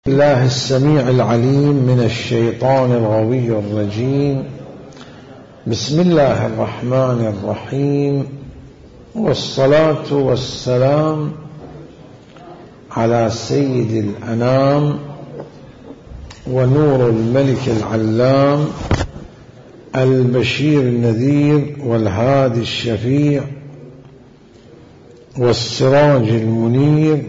الله السميع العليم من الشيطان الغوي الرجيم. بسم الله الرحمن الرحيم، والصلاة والسلام على سيد الأنام ونور الملك العلام البشير النذير والهادي الشفيع والسراج المنير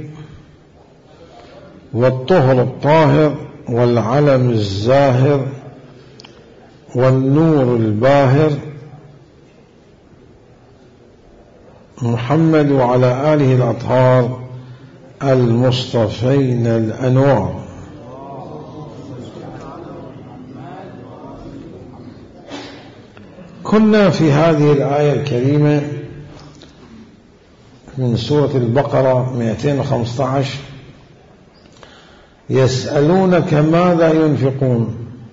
والطهر الطاهر والعلم الزاهر والنور الباهر محمد وعلى آله الأطهار المصطفين الأنوار. كنا في هذه الآية الكريمة من سورة البقرة 215: يسألونك ماذا ينفقون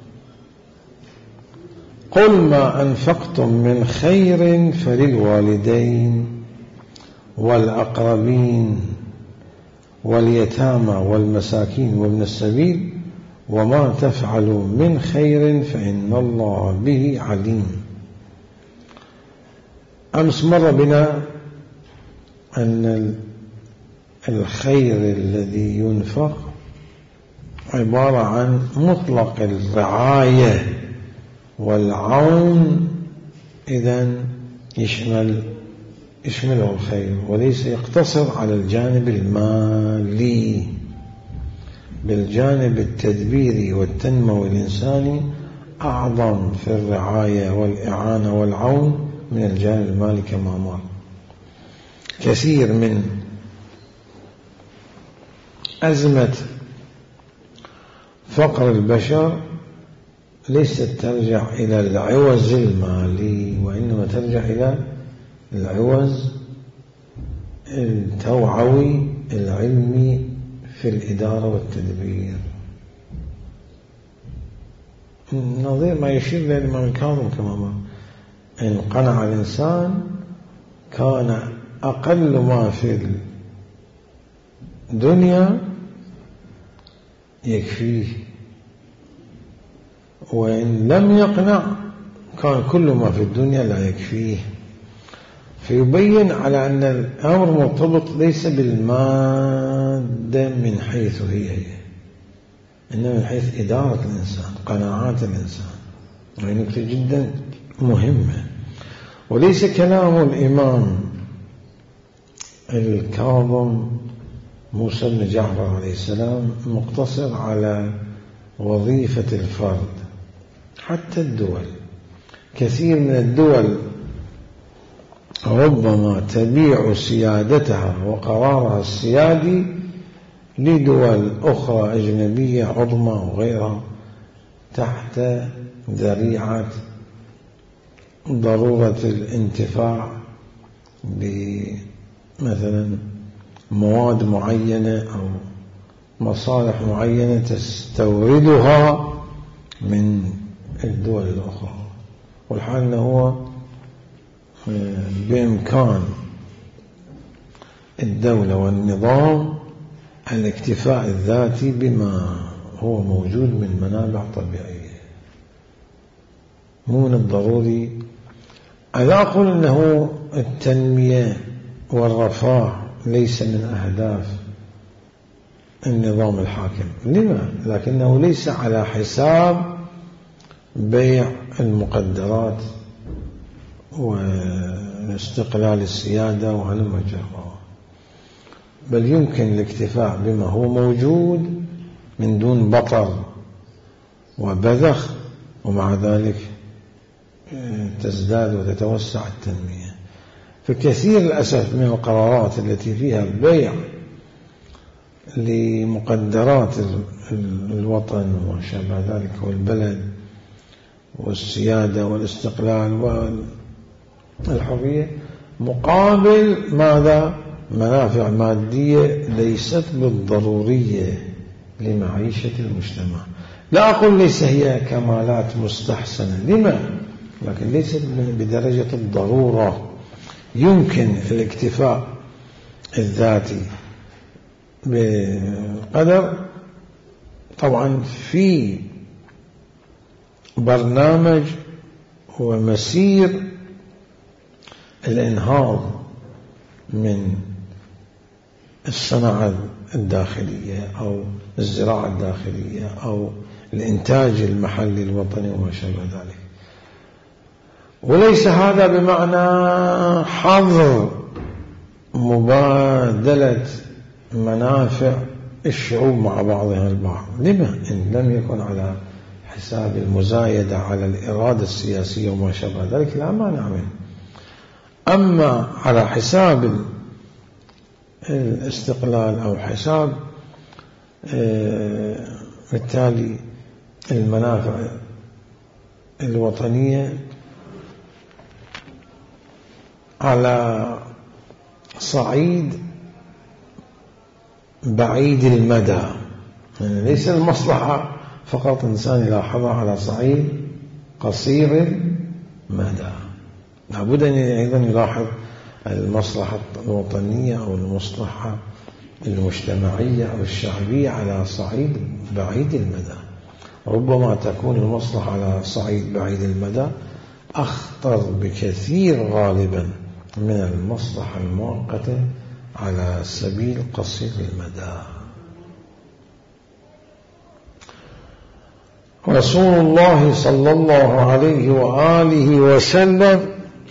قل ما أنفقتم من خير فللوالدين والأقربين واليتامى والمساكين وابن السبيل وما تفعلوا من خير فإن الله به عليم. أمس مر بنا أن الخير الذي ينفق عبارة عن مطلق الرعاية والعون، إذن يشمله الخير وليس يقتصر على الجانب المالي، بالجانب التدبيري والتنموي الإنساني أعظم في الرعاية والإعانة والعون من الجانب المالي كما مر. كثير من أزمة فقر البشر ليست ترجع إلى العوز المالي، وإنما ترجع إلى العوز التوعوي العلمي في الإدارة والتدبير، نظير ما يشير إلى الإمام الكاظم كما مر: إن قنع الإنسان كان أقل ما في الدنيا يكفيه، وإن لم يقنع كان كل ما في الدنيا لا يكفيه. فيبين على أن الأمر مرتبط ليس بالمادة من حيث هي إنما من حيث إدارة الإنسان، قناعات الإنسان، وهي نقطة جدا مهمة. وليس كلام الإمام الكاظم موسى بن جعفر عليه السلام مقتصر على وظيفة الفرد، حتى الدول، كثير من الدول ربما تبيع سيادتها وقرارها السيادي لدول أخرى أجنبية عظمى وغيرها تحت ذريعة ضرورة الانتفاع بمثلا مواد معينة أو مصالح معينة تستوردها من الدول الأخرى. والحال أنه هو بإمكان الدولة والنظام الاكتفاء الذاتي بما هو موجود من منابع طبيعية. مو من الضروري ألا أقول أنه التنمية والرفاه ليس من أهداف النظام الحاكم، لما؟ لكنه ليس على حساب بيع المقدرات واستقلال السيادة وعلى المجرى، بل يمكن الاكتفاء بما هو موجود من دون بطر وبذخ، ومع ذلك تزداد وتتوسع التنمية. فكثير للأسف من القرارات التي فيها البيع لمقدرات الوطن وما شابه ذلك والبلد والسيادة والاستقلال والحرية مقابل ماذا؟ منافع مادية ليست بالضرورية لمعيشة المجتمع. لا أقول ليس هي كمالات مستحسنة، لما؟ لكن ليست بدرجة الضرورة. يمكن الاكتفاء الذاتي بقدر طبعا في برنامج ومسير الانهاض من الصناعة الداخلية أو الزراعة الداخلية أو الإنتاج المحلي الوطني وما شابه ذلك. وليس هذا بمعنى حظر مبادلة منافع الشعوب مع بعضها البعض، لما إن لم يكن على حساب المزايدة على الإرادة السياسية وما شابه ذلك لا مانع منه. أما على حساب الاستقلال أو حساب بالتالي المنافع الوطنية على صعيد بعيد المدى، يعني ليس المصلحة فقط إنسان يلاحظها على صعيد قصير المدى، لابد أن أيضا يلاحظ المصلحة الوطنية أو المصلحة المجتمعية أو الشعبية على صعيد بعيد المدى. ربما تكون المصلحة على صعيد بعيد المدى أخطر بكثير غالبا من المصلحة المؤقتة على سبيل قصير المدى. رسول الله صلى الله عليه وآله وسلم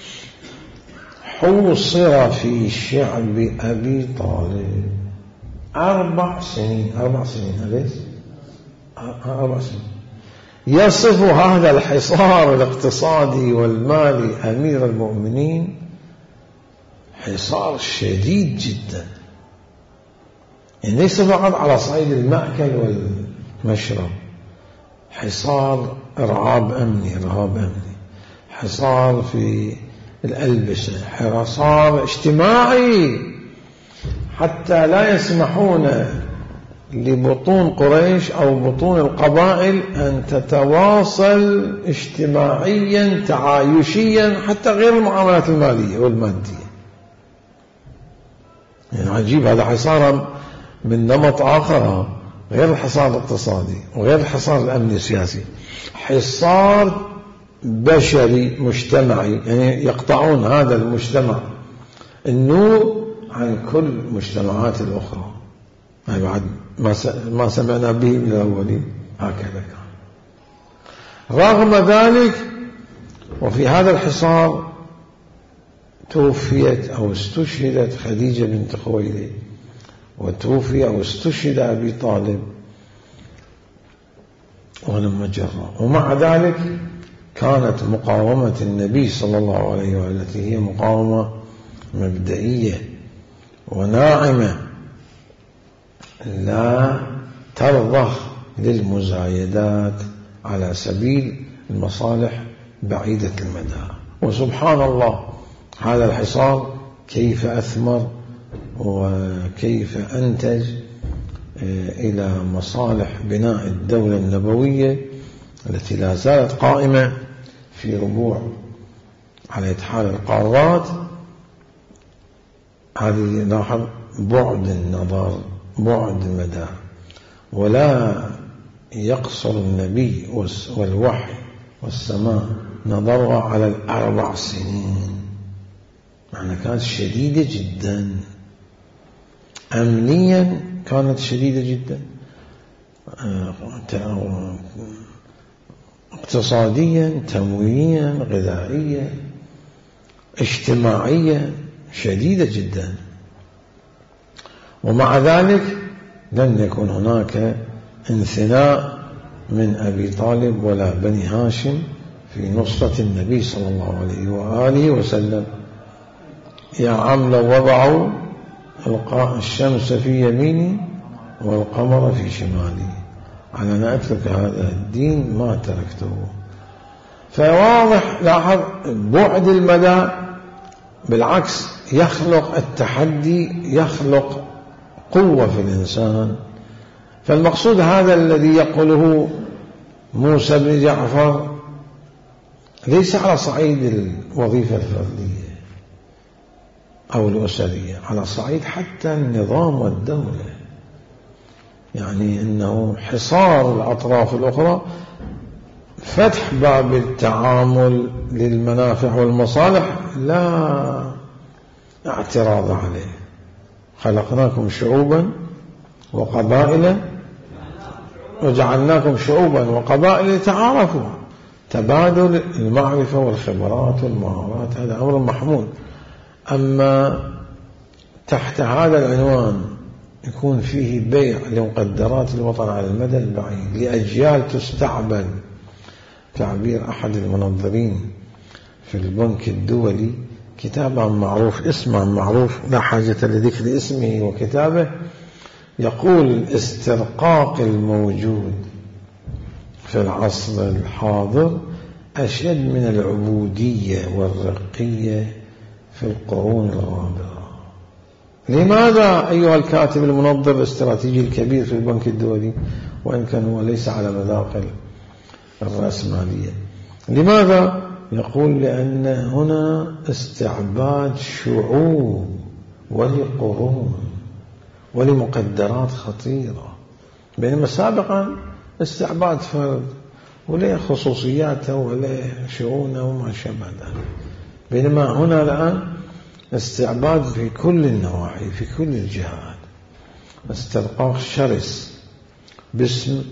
حوصر في شعب أبي طالب 4 سنين. 4 سنين أليس 4 سنين. يصف هذا الحصار الاقتصادي والمالي أمير المؤمنين حصار شديد جدا، يعني ليس فقط على صعيد المأكل والمشرب، حصار رهاب أمني، حصار في الألبسة، حصار اجتماعي، حتى لا يسمحون لبطون قريش أو بطون القبائل أن تتواصل اجتماعيا تعايشيا حتى غير المعاملات المالية والمادية. يعني عجيب، هذا حصار من نمط آخر غير الحصار الاقتصادي وغير الحصار الأمني السياسي، حصار بشري مجتمعي، يعني يقطعون هذا المجتمع النور عن كل المجتمعات الأخرى. يعني بعد ما سمعنا به من الأولين هكذا كان. رغم ذلك وفي هذا الحصار توفيت أو استشهدت خديجة بنت خويلد، وتوفي أو استشهد أبي طالب ولما جرى. ومع ذلك كانت مقاومة النبي صلى الله عليه وآله التي هي مقاومة مبدئية وناعمة لا ترضخ للمزايدات على سبيل المصالح بعيدة المدى. وسبحان الله هذا الحصار كيف أثمر وكيف أنتج إلى مصالح بناء الدولة النبوية التي لا زالت قائمة في ربوع على إتحاد القارات. هذه لاحظ بعد النظر، بعد المدى، ولا يقصر النبي والوحي والسماء نظرها على 4 سنين، معنى كانت شديدة جدا. أمنيا كانت شديدة جدا، اقتصاديا، تموينيا، غذائيا، اجتماعيا، شديدة جدا. ومع ذلك لن يكون هناك انثناء من أبي طالب ولا بني هاشم في نصرة النبي صلى الله عليه وآله وسلم. يا عم لو وضعوا الشمس في يميني والقمر في شمالي على أن أترك هذا الدين ما تركته. فواضح لاحظ بعد المدى بالعكس يخلق التحدي، يخلق قوة في الإنسان. فالمقصود هذا الذي يقوله موسى بن جعفر ليس على صعيد الوظيفة الفردية أو الأسرية، على صعيد حتى النظام والدولة. يعني أنه حصار الأطراف الأخرى، فتح باب التعامل للمنافع والمصالح لا اعتراض عليه. خلقناكم شعوبا وقبائل وجعلناكم شعوبا وقبائل لتعارفوا، تبادل المعرفة والخبرات والمهارات هذا أمر محمود. أما تحت هذا العنوان يكون فيه بيع لمقدرات الوطن على المدى البعيد لأجيال تستعبد، تعبير أحد المنظرين في البنك الدولي، كتابا معروف، اسما معروف، لا حاجة لذكر اسمه وكتابه، يقول الاسترقاق الموجود في العصر الحاضر أشد من العبودية والرقية في القرون الغابرة. لماذا أيها الكاتب المنظر الاستراتيجي الكبير في البنك الدولي، وإن كان هو ليس على مذاق الرأسمالية، لماذا؟ يقول لأن هنا استعباد شعوب ولقرون ولمقدرات خطيرة، بينما سابقا استعباد فرد وله خصوصياته وله شؤونه وما شابه ذلك، بينما هنا الآن استعباد في كل النواحي في كل الجهات، استرقاق شرس باسم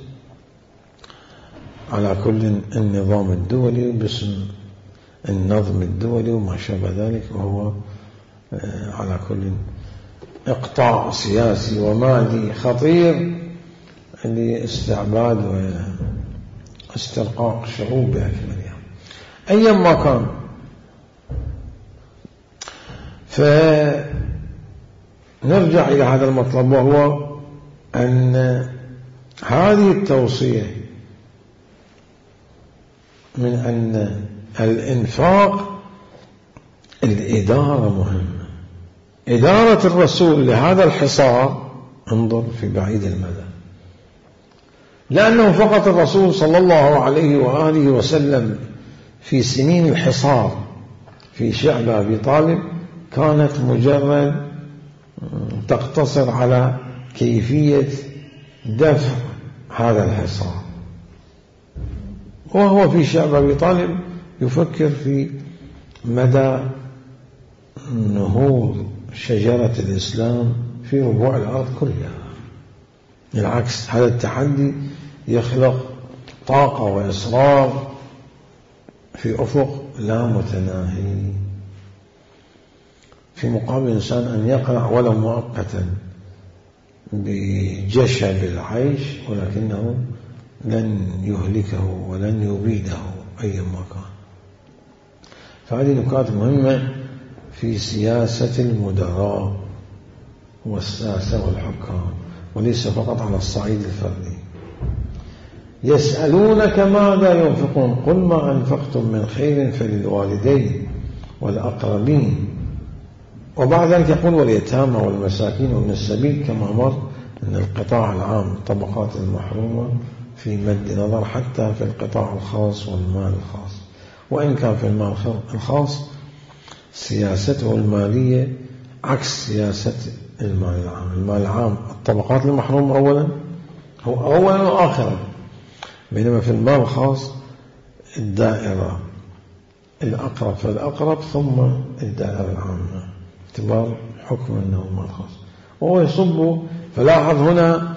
على كل النظام الدولي وباسم النظم الدولي وما شابه ذلك، وهو على كل إقطاع سياسي ومالي خطير لاستعباد واسترقاق شعوب بأكملها أيا ما كان. فنرجع إلى هذا المطلب، وهو أن هذه التوصية من أن الإنفاق الإدارة مهمة، إدارة الرسول لهذا الحصار انظر في بعيد المدى، لأنه فقط الرسول صلى الله عليه وآله وسلم في سنين الحصار في شعب أبي طالب كانت مجرد تقتصر على كيفية دفع هذا الحصار، وهو في شعب أبي طالب يفكر في مدى نهوض شجرة الإسلام في ربوع الأرض كلها. بالعكس، هذا التحدي يخلق طاقة وإصرار في أفق لا متناهي، في مقابل إنسان أن يقرأ ولو مؤقتا بجشب العيش، ولكنه لن يهلكه ولن يبيده أي مكان. فهذه نقاط مهمة في سياسة المدراء والساسة والحكام، وليس فقط على الصعيد الفردي. يسألونك ماذا ينفقون قل ما أنفقتم من خير فللوالدين والأقربين، وبعد ذلك يقول واليتامى والمساكين وابن السبيل، كما مر أن القطاع العام الطبقات المحرومة في مد نظر حتى في القطاع الخاص والمال الخاص، وإن كان في المال الخاص سياسته المالية عكس سياسة المال العام. المال العام الطبقات المحرومة أولا، هو أولا وآخرا، بينما في المال الخاص الدائرة الأقرب فالأقرب ثم الدائرة العامة، اعتبار حكم أنه مال خاص. وهو يصب، فلاحظ هنا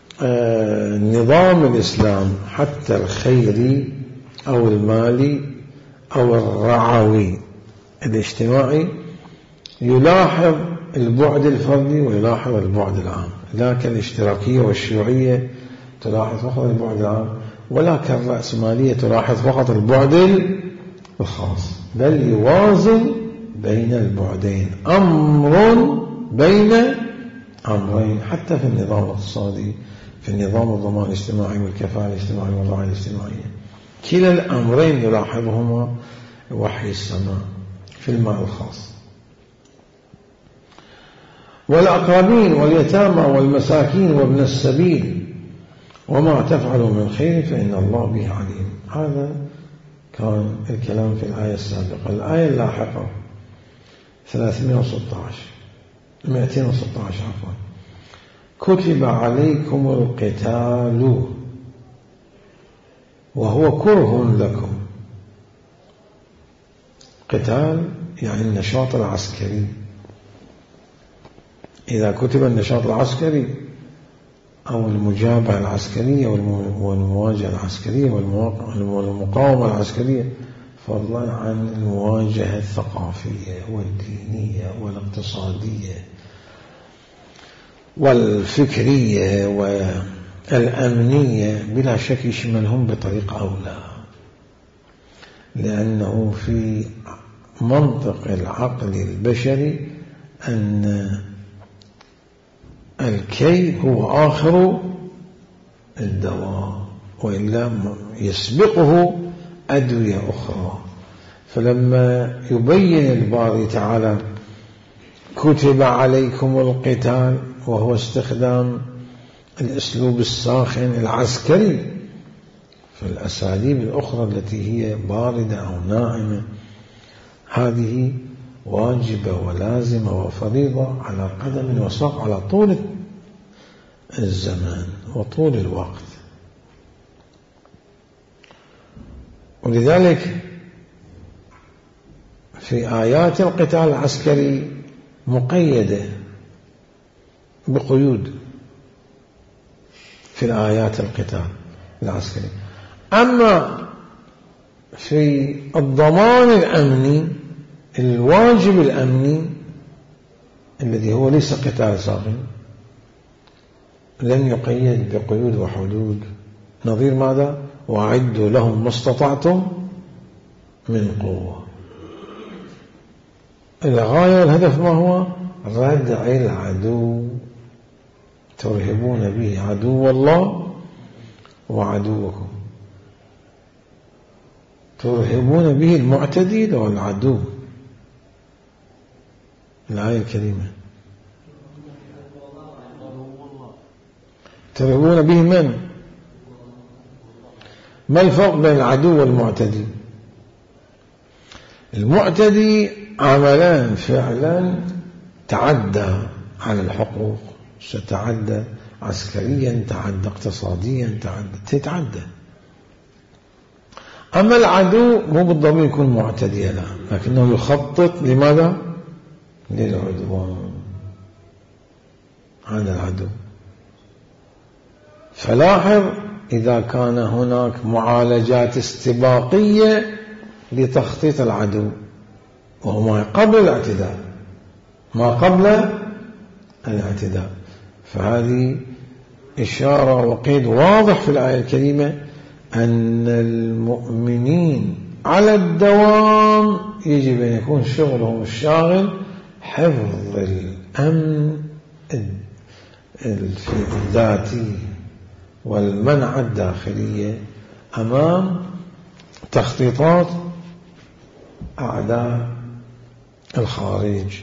نظام الإسلام حتى الخيري أو المالي أو الرعوي الاجتماعي يلاحظ البعد الفردي ويلاحظ البعد العام، لا كالاشتراكية والشيوعية تلاحظ فقط البعد العام، ولا كالرأسمالية تلاحظ فقط البعد الخاص، بل يوازن بين البعدين، أمر بين أمرين. حتى في النظام الاقتصادي، في النظام الضمان الاجتماعي والكفاءة الاجتماعية والرعاية الاجتماعية، كلا الأمرين يلاحظهما وحي السماء في المال الخاص. والأقربين واليتامى والمساكين وابن السبيل وما تفعلوا من خير فإن الله به عليم. هذا كان الكلام في الآية السابقة. الآية اللاحقة 216 عفوا، كتب عليكم القتال وهو كره لكم. قتال يعني النشاط العسكري. إذا كتب النشاط العسكري أو المجابهة العسكرية والمواجهة العسكرية والمقاومة العسكرية، فضلا عن المواجهة الثقافية والدينية والاقتصادية والفكرية والأمنية، بلا شك يشملهم بطريقة أولى، لأنه في منطق العقل البشري أن الكي هو آخر الدواء، وإلا يسبقه أدوية أخرى. فلما يبين الباري تعالى كتب عليكم القتال، وهو استخدام الأسلوب الساخن العسكري، فالأساليب الأخرى التي هي باردة أو ناعمة هذه واجبة ولازمة وفريضة على قدم وساق على طول الزمان وطول الوقت. ولذلك في آيات القتال العسكري مقيدة بقيود في الآيات القتال العسكري. أما في الضمان الأمني الواجب الأمني الذي هو ليس قتال ساخن لن يقيد بقيود وحدود، نظير ماذا؟ وأعدوا لهم ما استطعتم من قوة. الغاية والهدف ما هو؟ ردع العدو، ترهبون به عدو الله وعدوكم، ترهبون به المعتدين والعدو. الآية الكريمة ترهبون به من؟ ما الفرق بين العدو والمعتدي؟ المعتدي عملا فعلا تعدى على الحقوق، ستعدى عسكريا، تعدى اقتصاديا، تتعدى. أما العدو مو بالضروري يكون معتديا، لا، لكنه يخطط لماذا؟ للعدوان على العدو. فلاحظ إذا كان هناك معالجات استباقية لتخطيط العدو، وهو ما قبل الاعتداء، ما قبل الاعتداء، فهذه إشارة وقيد واضح في الآية الكريمة أن المؤمنين على الدوام يجب أن يكون شغلهم الشاغل حفظ الأمن الذاتي والمنع الداخلية أمام تخطيطات أعداء الخارج.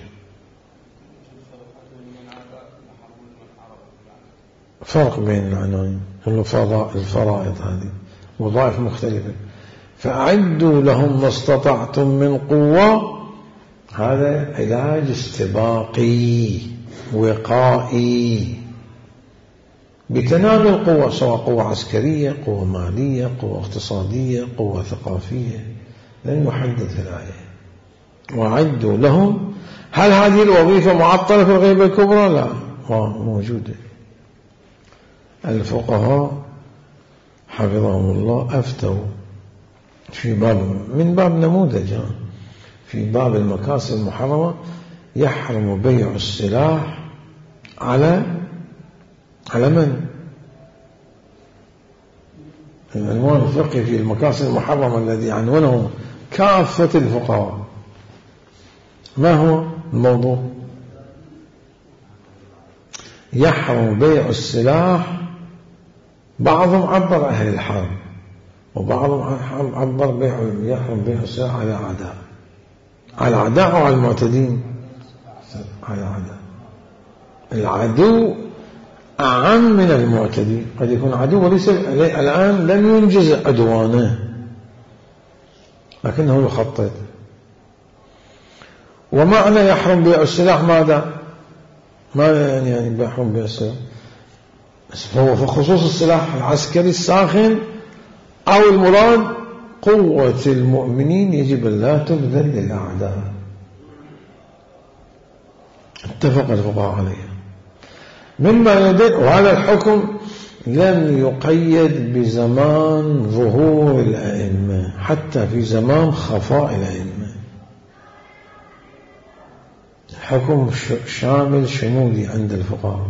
فرق بين العناوين، الفرائض هذه وظائف مختلفة. فأعدوا لهم ما استطعتم من قوة، هذا علاج استباقي وقائي بتنامي القوة، سواء قوة عسكرية، قوة مالية، قوة اقتصادية، قوة ثقافية، لن يحدد في الآية. وأعدوا لهم. هل هذه الوظيفة معطلة في الغيبة الكبرى؟ لا، موجودة. الفقهاء حفظهم الله أفتوا في باب من باب نموذج، في باب المكاسب المحرمة يحرم بيع السلاح على من؟ العنوان الفقهي في المكاسب المحرمة الذي عنونه كافة الفقهاء ما هو الموضوع؟ يحرم بيع السلاح. بعضهم عبر أهل الحرب، وبعضهم عبر يحرم بيع السلاح على أعداء. على أعداء أو على المعتدين؟ على أعداء. العدو أعم من المعتدي، قد يكون عدو وليس الآن لم ينجز عدوانه لكنه يخطط. ومعنى يحرم بيع السلاح ماذا؟ ما يعني يحرم بيع السلاح؟ هو في خصوص السلاح العسكري الساخن أو المراد قوة المؤمنين يجب أن لا تبذل للأعداء. اتفق الفقهاء عليه. مما يدل، وهذا الحكم لم يقيد بزمان ظهور الأئمة، حتى في زمان خفاء الأئمة حكم شامل شمولي عند الفقهاء،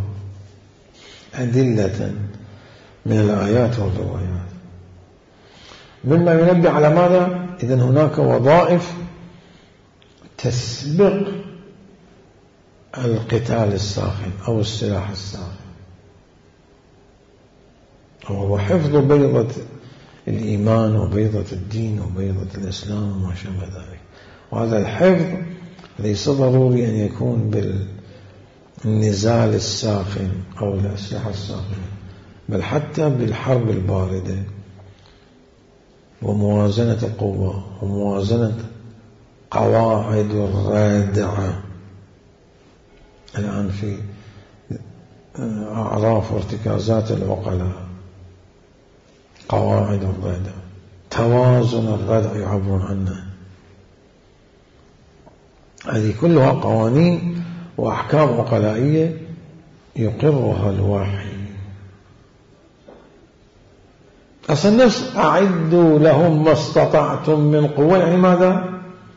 أدلة من الآيات والروايات. مما ينبه على ماذا؟ إذن هناك وظائف تسبق القتال الساخن أو السلاح الساخن، وهو حفظ بيضة الإيمان وبيضة الدين وبيضة الإسلام وما شابه ذلك. وهذا الحفظ ليس ضروري أن يكون بالنزال الساخن أو الأسلحة الساخنة، بل حتى بالحرب الباردة وموازنة القوة وموازنة قواعد الرادعة. الآن في أعراف وارتكازات العقلاء قواعد الردع، توازن الردع يعبرون عنه. هذه كلها قوانين وأحكام عقلائية يقرها الوحي. أصل نفس أعدوا لهم ما استطعتم من قوة، يعني ماذا؟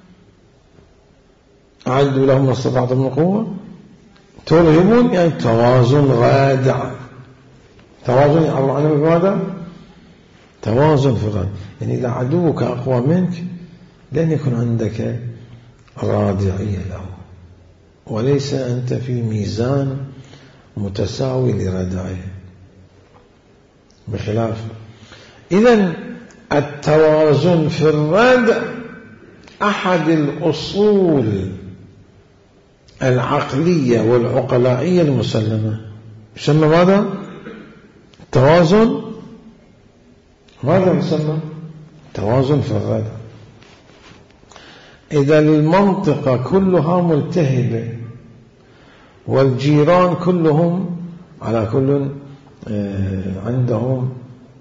أعدوا لهم ما استطعتم من قوة، ترهبون يعني توازن رادع. توازن يعبر عنه بماذا؟ توازن في الرد، يعني إذا عدوك أقوى منك لن يكون عندك رادعية له، وليس أنت في ميزان متساوي لردعه بخلاف. إذن التوازن في الردع أحد الأصول العقلية والعقلائية المسلمة. يسمى ماذا؟ التوازن. ماذا يسمى؟ توازن في الردع. إذا المنطقة كلها ملتهبة والجيران كلهم على كل عندهم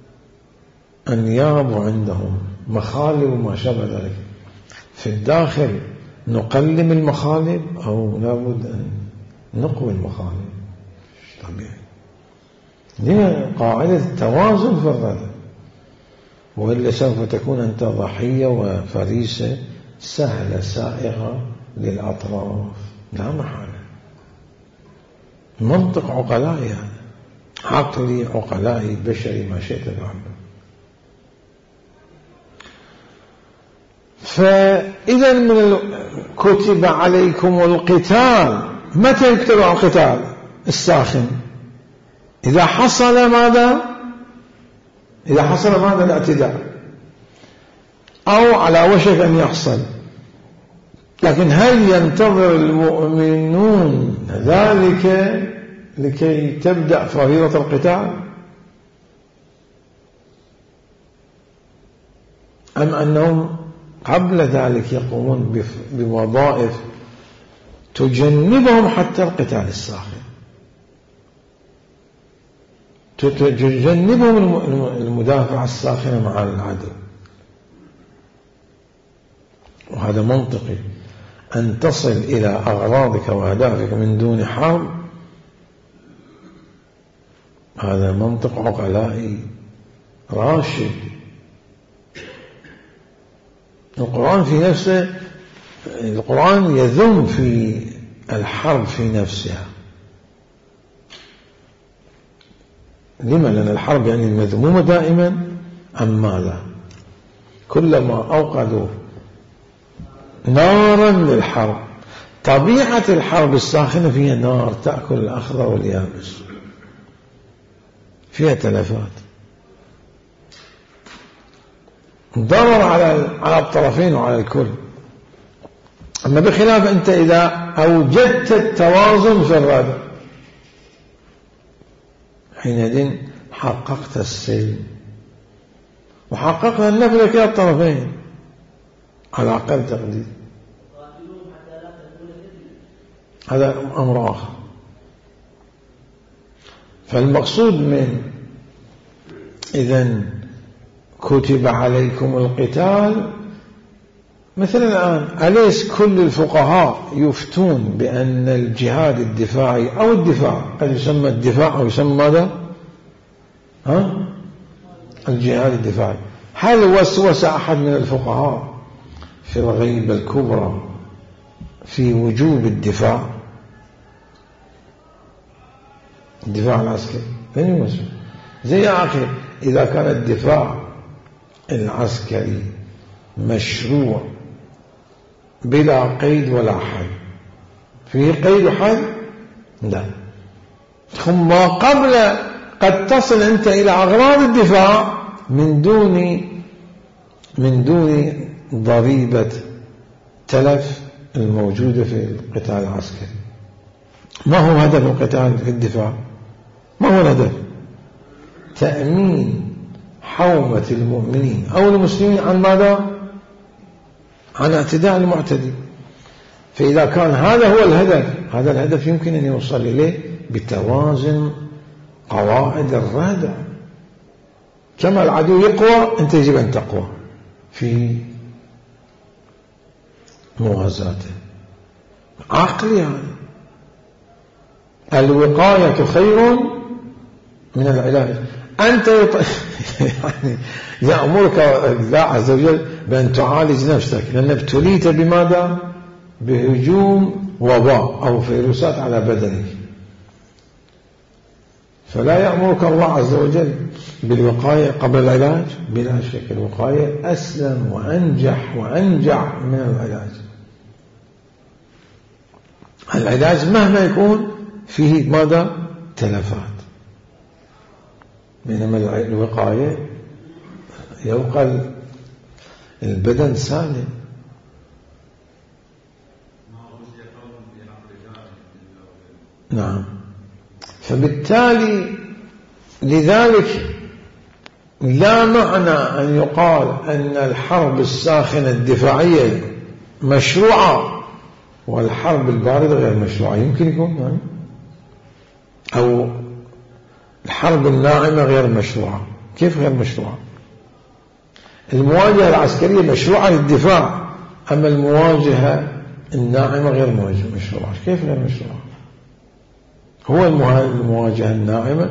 أنياب وعندهم مخالب وما شابه ذلك، في الداخل نقلم المخالب أو لابد أن نقوي المخالب؟ طبيعي. هنا قاعدة التوازن في الردع، وإلا سوف تكون أنت ضحية وفريسة سهلة سائغة للأطراف، لا محالة. منطق عقلائي هذا، عقلي عقلائي بشري ما شئت تعبر. فإذا من كتب عليكم القتال. متى يكتب على القتال الساخن؟ إذا حصل ماذا؟ إذا حصل ماذا؟ الاعتداء أو على وشك أن يحصل. لكن هل ينتظر المؤمنون ذلك لكي تبدأ فريضة القتال، أم أنهم قبل ذلك يقومون بوظائف تجنبهم حتى القتال الساخن، تجنبهم المدافعة الساخنة مع العدو؟ وهذا منطقي، أن تصل إلى أغراضك وأهدافك من دون حرب، هذا منطق عقلائي راشد. القرآن في نفسه، القرآن يذم في الحرب في نفسها. لما؟ لأن الحرب يعني المذمومة دائما. أم ماذا؟ كلما أوقدوا نارا للحرب، طبيعة الحرب الساخنة فيها نار تأكل الأخضر واليابس، فيها تلفات، ضرر على الطرفين وعلى الكل. أما بخلاف أنت إذا أوجدت التوازن في الردع، حينئذ حققت السلم وحققت النفع لكلا الطرفين على أقل تقدير. هذا أمر آخر. فالمقصود من إذن كتب عليكم القتال، مثل الآن أليس كل الفقهاء يفتون بأن الجهاد الدفاعي أو الدفاع، قد يسمى الدفاع أو يسمى ماذا؟ الجهاد الدفاعي. هل وسوس أحد من الفقهاء في الغيبة الكبرى في وجوب الدفاع العسكري؟ لن يوسوس. زي أخي إذا كان الدفاع العسكري مشروع بلا قيد ولا حد، فيه قيد وحد؟ لا. ثم قبل قد تصل أنت إلى أغراض الدفاع من دون ضريبة تلف الموجودة في القتال العسكري. ما هو هدف القتال في الدفاع؟ ما هو الهدف؟ تأمين حومة المؤمنين أو المسلمين عن ماذا؟ عن اعتداء المعتدي. فإذا كان هذا هو الهدف، هذا الهدف يمكن أن يوصل إليه بتوازن قواعد الردع. كما العدو يقوى أنت يجب أن تقوى في موازاته. عقلي يعني الوقاية خير من العلاج. أنت يعني يأمرك الله عز وجل بأن تعالج نفسك، لأن ابتليت بماذا؟ بهجوم وباء أو فيروسات على بدنك، فلا يأمرك الله عز وجل بالوقاية قبل العلاج. بلا شك الوقاية أسلم وأنجح من العلاج. العلاج مهما يكون فيه ماذا؟ تلفات، بينما الوقاية يبقى البدن سالم. نعم. فبالتالي لذلك لا معنى أن يقال أن الحرب الساخنة الدفاعية مشروعة والحرب الباردة غير مشروعة. يمكن يكون يعني أو الحرب الناعمة غير مشروعة. كيف غير مشروعة؟ المواجهة العسكرية مشروعة للدفاع، أما المواجهة الناعمة غير مشروعة. كيف غير مشروعة؟ هو المواجهة الناعمة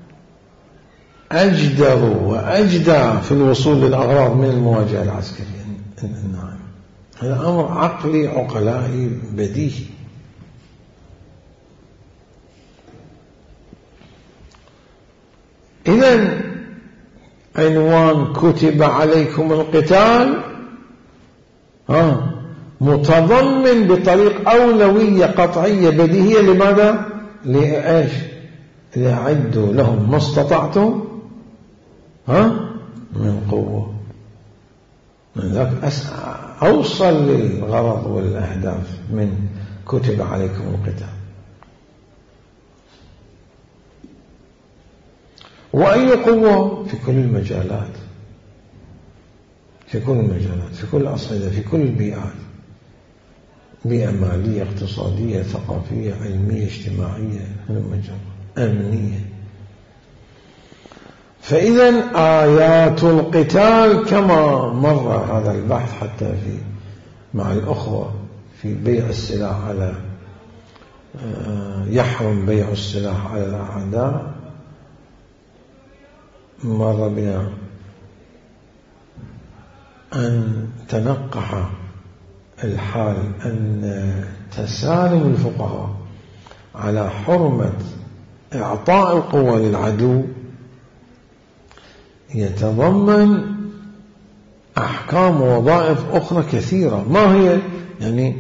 أجدر وأجدى في الوصول للأغراض من المواجهة العسكرية الناعمة. هذا أمر عقلي عقلائي بديهي. إذن عنوان كتب عليكم القتال متضمن بطريق أولوية قطعية بديهية. لماذا؟ لإيش؟ لأعدوا لهم ما استطعتم من قوة. أوصل للغرض والأهداف من كتب عليكم القتال. وأي قوة؟ في كل المجالات، في كل الأصعدة، في كل البيئات، بيئة مالية، اقتصادية، ثقافية، علمية، اجتماعية، أمنية. فإذا آيات القتال كما مر هذا البحث حتى مع الأخوة في بيع السلاح على يحرم بيع السلاح على الأعداء، مر بنا أن تنقح الحال أن تسالم الفقهاء على حرمة إعطاء القوة للعدو يتضمن أحكام ووظائف أخرى كثيرة. ما هي؟ يعني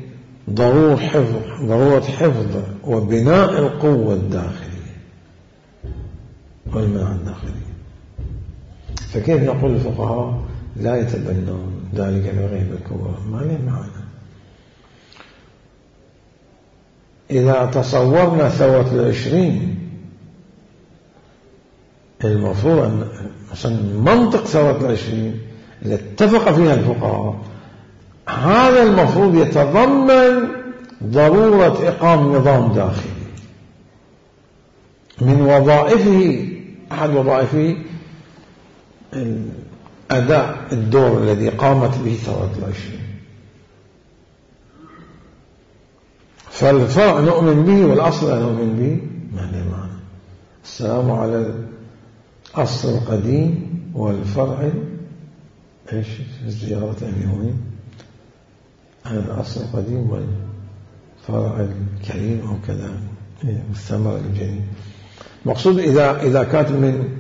ضرورة حفظ وبناء القوة الداخلية والمنع الداخلي. فكيف نقول الفقهاء لا يتبنون ذلك الغيبة الكبرى؟ ما له معنى. إذا تصورنا ثورة العشرين، المفروض أن مثلا منطق ثورة العشرين اللي اتفق فيها الفقهاء، هذا المفروض يتضمن ضرورة إقامة نظام داخلي من وظائفه، أحد وظائفه أداء الدور الذي قامت به ثورة العشرين. فالفرع نؤمن به والأصل لا نؤمن به، معنى السلام على الأصل القديم والفرع إيش زيارة أميرين، هذا الأصل القديم والفرع الكريم أو كذا الثمر الجديد. مقصود إذا كانت من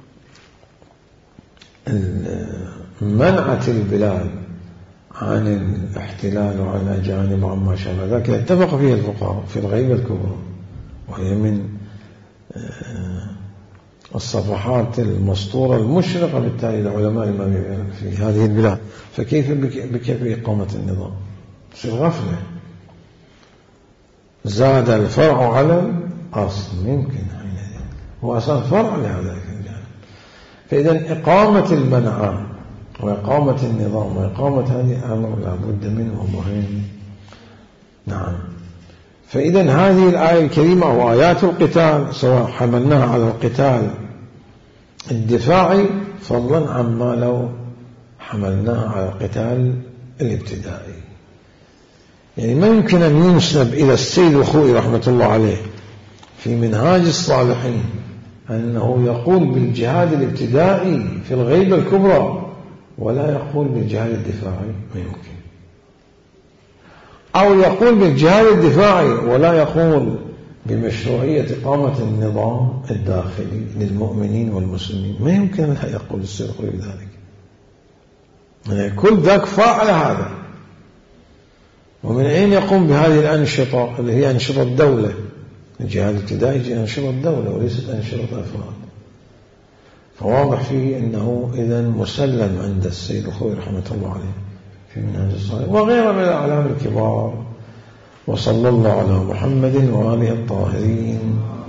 منعت البلاد عن الاحتلال وعن الأجانب وعما شابه ذلك اتفق فيها الفقهاء في الغيبة الكبرى، وهي من الصفحات المسطورة المشرقة بالتالي العلماء الإمامية في هذه البلاد. فكيف بكيف إقامة النظام؟ تصير غفلة. زاد الفرع على الأصل، ممكن هو أصلا فرع لهذا الجانب. فإذا إقامة المنع وإقامة النظام وإقامة هذه أمر لا بد منه مهم. نعم. فإذا هذه الآية الكريمة وآيات القتال سواء حملناها على القتال الدفاعي فضلا عما لو حملناها على القتال الابتدائي. يعني ما يمكن أن ينسب إلى السيد الخوئي رحمة الله عليه في منهاج الصالحين أنه يقول بالجهاد الابتدائي في الغيبة الكبرى ولا يقول بالجهاد الدفاعي، ما يمكن. أو يقول بالجهاد الدفاعي ولا يقول بمشروعية إقامة النظام الداخلي للمؤمنين والمسلمين، ما يمكن أن يقول السيد الخوئي بذلك. يعني كل ذاك فاعل هذا. ومن أين يقوم بهذه الأنشطة اللي هي أنشطة الدولة؟ الجهاد الابتدائي أنشطة الدولة وليست أنشطة أفراد. فواضح فيه أنه إذن مسلم عند السيد الخوئي رحمة الله عليه في منهاج الصالح وغيره من الأعلام الكبار. وصلى الله على محمد وآله الطاهرين.